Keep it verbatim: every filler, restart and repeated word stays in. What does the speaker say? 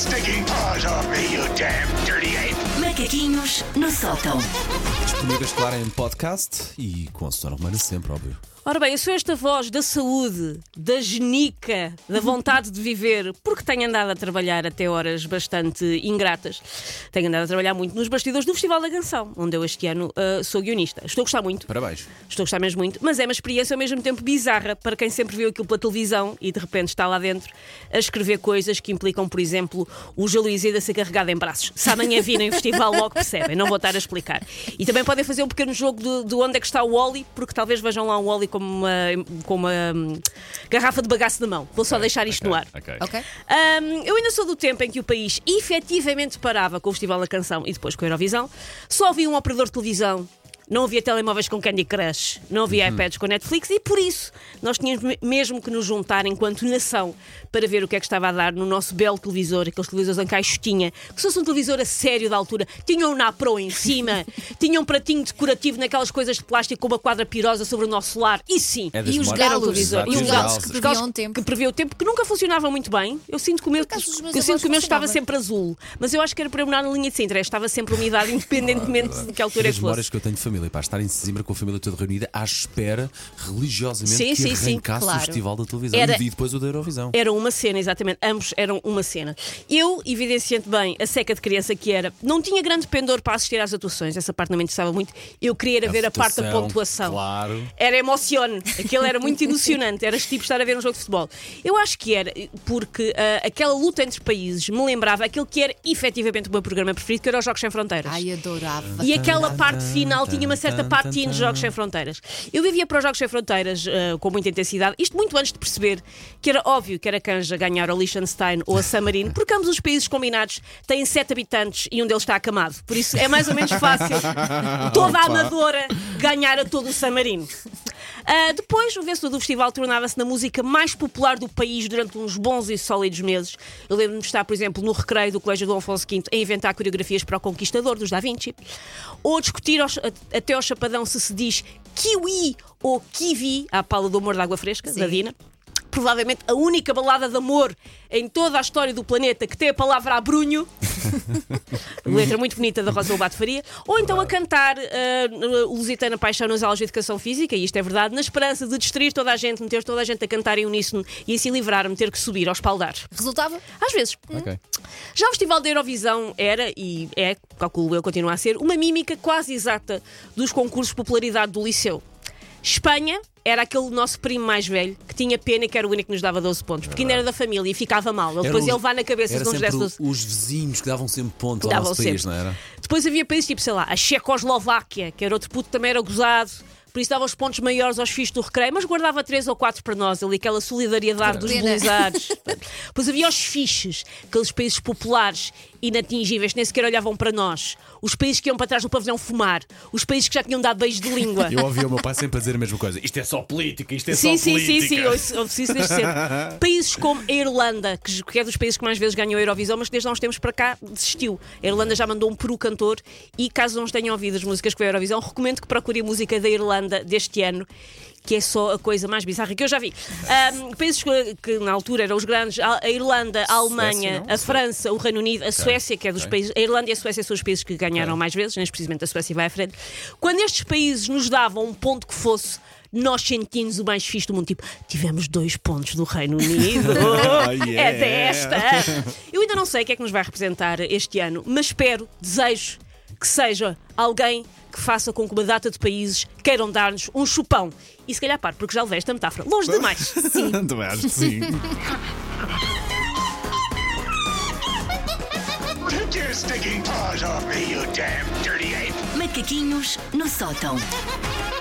stinking paws off me, you damn dirty ape! Macaquinhos no sótão. Disponíveis, claro, em podcast e com a Susana Romana sempre, óbvio. Ora bem, eu sou esta voz da saúde, da genica, da vontade de viver, porque tenho andado a trabalhar até horas bastante ingratas. Tenho andado a trabalhar muito nos bastidores do Festival da Canção, onde eu este ano uh, sou guionista. Estou a gostar muito. Parabéns. Estou a gostar mesmo muito, mas é uma experiência ao mesmo tempo bizarra para quem sempre viu aquilo pela televisão e de repente está lá dentro a escrever coisas que implicam, por exemplo, o Jaluizida ser carregado em braços. Se amanhã virem o festival, logo percebem, não vou estar a explicar. E também podem fazer um pequeno jogo de, de onde é que está o Wally, porque talvez vejam lá o Wally com uma, com uma um, garrafa de bagaço na mão. Vou só okay, deixar isto okay, no ar. okay. Okay. Um, eu ainda sou do tempo em que o país efetivamente parava com o Festival da Canção e depois com a Eurovisão. Só havia um operador de televisão. Não havia telemóveis com Candy Crush, não havia uhum. iPads com Netflix e por isso nós tínhamos mesmo que nos juntar enquanto nação para ver o que é que estava a dar no nosso belo televisor, aqueles televisores em caixotinha, que se fosse um televisor a sério da altura, tinham um Napro em cima, tinham um pratinho decorativo naquelas coisas de plástico com uma quadra pirosa sobre o nosso lar, e sim, é e os galos, e um galos que previam o tempo. que previa o tempo, que nunca funcionava muito bem. Eu sinto que o meu, eu sinto que o meu estava sempre azul, mas eu acho que era para eu morar na linha de Sintra, estava sempre umidade, independentemente de que altura é que fosse. As memórias que eu tenho de família, para estar em Sesimbra com a família toda reunida à espera religiosamente sim, que sim, arrancasse sim, claro. o festival da televisão era, e depois o da Eurovisão. Era uma cena, exatamente, ambos eram uma cena. Eu, evidenciando bem a seca de criança que era, não tinha grande pendor para assistir às atuações, essa parte não me interessava muito, eu queria era a ver votação, a parte da pontuação. Claro. Era emocione, aquilo era muito emocionante, era tipo estar a ver um jogo de futebol. Eu acho que era porque uh, aquela luta entre países me lembrava aquilo que era efetivamente o meu programa preferido, que era os Jogos Sem Fronteiras. Ai, adorava. E aquela parte final tinha uma certa patina de Jogos Sem Fronteiras. Eu vivia para os Jogos Sem Fronteiras uh, com muita intensidade, isto muito antes de perceber que era óbvio que era canja ganhar ao Liechtenstein ou a San Marino, porque ambos os países combinados têm sete habitantes e um deles está acamado. Por isso é mais ou menos fácil toda a Amadora ganhar a todo o San Marino. Uh, depois, o vencedor do festival tornava-se na música mais popular do país durante uns bons e sólidos meses. Eu lembro-me de estar, por exemplo, no recreio do Colégio Dom Afonso quinto a inventar coreografias para o Conquistador, dos Da Vinci, ou discutir aos, até ao chapadão se se diz kiwi ou kiwi, à pala do amor de água fresca, Sim. da Dina. Provavelmente a única balada de amor em toda a história do planeta que tem a palavra abrunho. Letra muito bonita da Rosa Lobato Faria. Ou então a cantar uh, Lusitana Paixão nas aulas de Educação Física, e isto é verdade, na esperança de distrair toda a gente, meter toda a gente a cantar em uníssono e assim livrar-me ter que subir aos paldares. Resultava? Às vezes. Okay. Já o Festival da Eurovisão era, e é, calculo eu, continua a ser, uma mímica quase exata dos concursos de popularidade do liceu. Espanha era aquele nosso primo mais velho que tinha pena e que era o único que nos dava doze pontos, porque ainda era da família e ficava mal. Ele depois ia levar na cabeça se não nos desse doze. Os vizinhos que davam sempre pontos ao nosso país, não era? Depois havia países tipo, sei lá, a Checoslováquia, que era outro puto que também era gozado. Por isso dava os pontos maiores aos filhos do recreio, mas guardava três ou quatro para nós, ali aquela solidariedade dos blizados. Depois havia os fiches, aqueles países populares, inatingíveis, que nem sequer olhavam para nós. Os países que iam para trás do pavilhão fumar. Os países que já tinham dado beijos de língua. Eu ouvi o meu pai sempre a dizer a mesma coisa. Isto é só política, isto é sim, só sim, política. Sim, sim, sim, ouço isso desde sempre. Países como a Irlanda, que é dos países que mais vezes ganhou a Eurovisão, mas que desde há uns tempos para cá desistiu. A Irlanda já mandou um peru cantor e, caso não tenham ouvido as músicas que foi a Eurovisão, recomendo que procurem a música da Irlanda deste ano, que é só a coisa mais bizarra que eu já vi. Um, países que, que na altura eram os grandes, a Irlanda, a Alemanha, Suécia, a França, o Reino Unido, a okay. Suécia, que é dos okay. países, a Irlanda e a Suécia são os países que ganharam okay. mais vezes, nem precisamente a Suécia vai à frente. Quando estes países nos davam um ponto que fosse, nós sentimos o mais fixe do mundo, tipo, tivemos dois pontos do Reino Unido, oh, yeah. é desta. Eu ainda não sei o que é que nos vai representar este ano, mas espero, desejo que seja alguém que faça com que uma data de países queiram dar-nos um chupão. E se calhar paro, porque já levei esta metáfora longe demais. Sim. Também acho que sim. Take your stinking paws off me, you damn dirty ape! Macaquinhos no sótão.